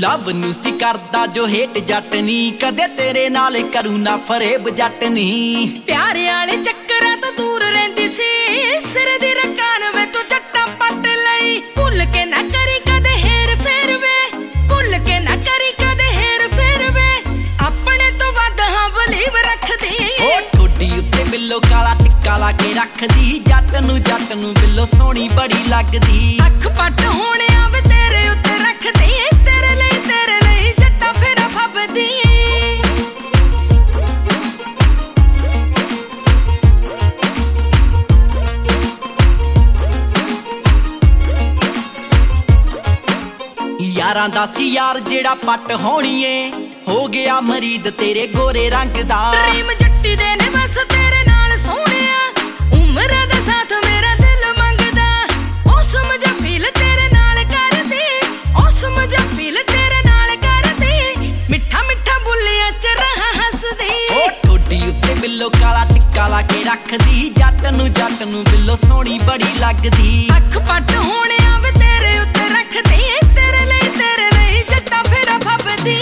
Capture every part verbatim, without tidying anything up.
Love नू सी करदा जो हेट जट नी, कदे तेरे नाल करूं ना फरेब जट नी। प्यार आले चक्करां तो दूर रहिंदी सी, सिर दी रकान वे तू जट्टा पट लई। भुल के ना करी कदे हेर फेर वे, भुल के ना करी कदे हेर फेर वे, अपने तो वध हां बलीव रखदी। ओ ठोडी उत्ते बिल्लो काला टिक्का ला के रखदी, जट नू जट नू बिल्लो सोहनी बड़ी लगदी। अख पट होने आवे तेरे उत्ते रखदी, तेरे लई तेरे लई जट्टा फिर फबदी। यारां दा सी यार जेड़ा पट होणीए, हो गया मरीद तेरे गोरे रंग दा। ड्रीम जट्टी दे ने बस तेरे नाल सोहणिया, उम्र दा साथ मेरा दिल मंगदा। ओ समझ फील तेरे नाल करदी, ओ समझ फील तेरे नाल करदी, मिठा मिठा बुलियां च रहा हसदी। ओ ठोडी उत्ते बिल्लो काला टिक्का ला के रखदी, जट नू जट नू बिल्लो सोहनी बड़ी लगदी। अख पट होने आवे तेरे उत्ते रखदी, तेरे लई तेरे लई जट्टा फिर फबदी।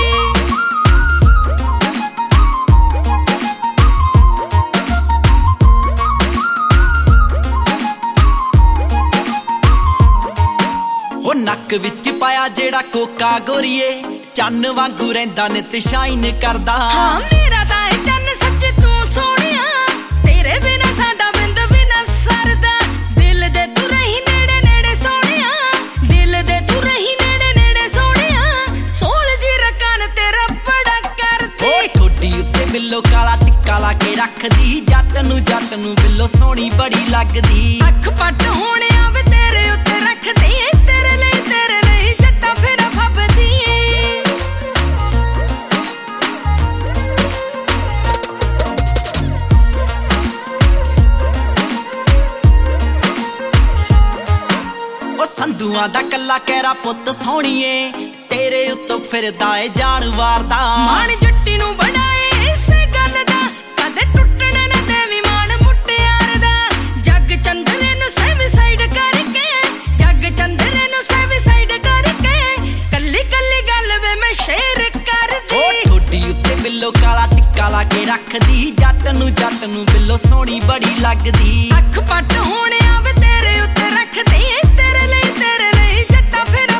ओ नक विच पाया जेड़ा कोका गोरीए, चन्न वांगू रहिंदा नित शाइन करदा। हाँ मेरा ता ए चन्न सच्च तू सोहणिया, तेरे बिना साडा बिंद बिना सरदा। दिल दे तू रही नेड़े नेड़े सोहणिया, दिल दे तू रही नेड़े नेड़े सोहणिया, सोल जी रकान तेरा बड़ा करदी। ओ ठोडी उत्ते बिल्लो काला टिक्का ला के रखदी, जट नू जट नू बिल्लो सोहनी बड़ी लगदी। अख पट होने आवे तेरे उत्ते रखदी, तेरे लई तेरे लई जट्टा फिर फबदी। ओ संधुआं दा कल्ला कहरा पुੱਤ सोहणीए, तेरे उत्तों फिरदा ए जानवर दा। माण जट्टी नू बढ़ाए इसे गल दा, कदे टुटणे ना देवी मान मुटियार दा। जग चंदरे नू सेवी साइड करके, जग चंदरे नू सेवी साइड करके, कल्ली कल्ली गल वे मैं शेर करदी। ओ ठोडी उत्ते बिल्लो काला टिक्का ला के रखदी, जट नू जट नू बिल्लो सोहनी बड़ी लगदी। अख पट होने आवे तेरे उत्ते रखदी, तेरे लई तेरे लई जट्टा फिर